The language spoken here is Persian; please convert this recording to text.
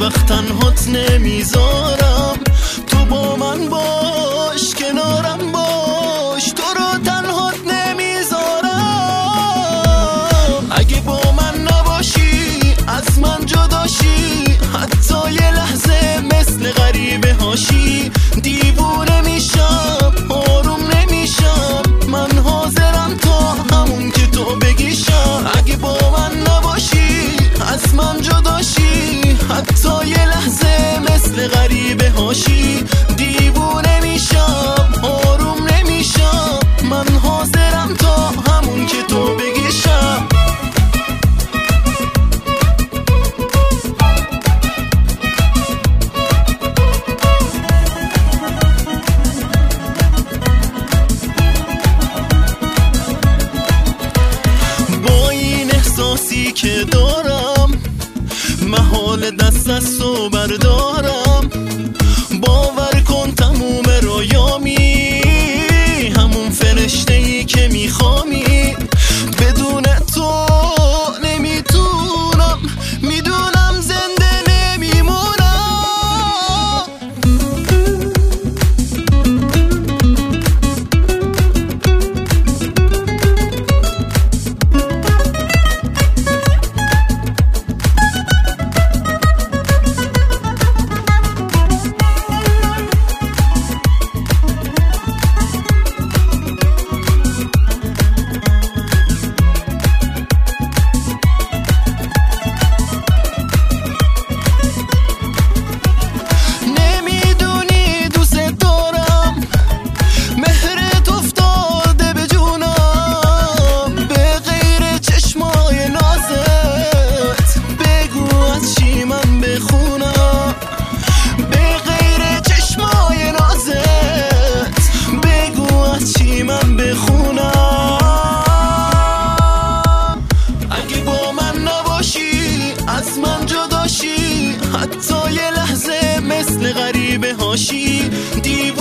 وقت تنهات نمیذارم. تو با من باش، کنارم باش، تو رو تنهات نمیذارم. اگه با من نباشی، از من جداشی، حتی یه لحظه مثل غریبه هاشی، دیوونه میشم، آروم نمیشم. من حاضرم تا همون که تو بگیشم. اگه با من نباشی، از من جداشی، حتی یه لحظه مثل غریبه هاشی، دیوونه میشم، آروم نمیشم. من حاضرم تا همون که تو بگیشم. با این احساسی که دارم، محال دست از تو بردارم. باور کن تموم رویامی، همون فرشته‌ای که میخوامی. بدون تو نمیتونم، میدونم زنده نمیمونم. از من جداشی، حتی یه لحظه مثل غریبه هاشی،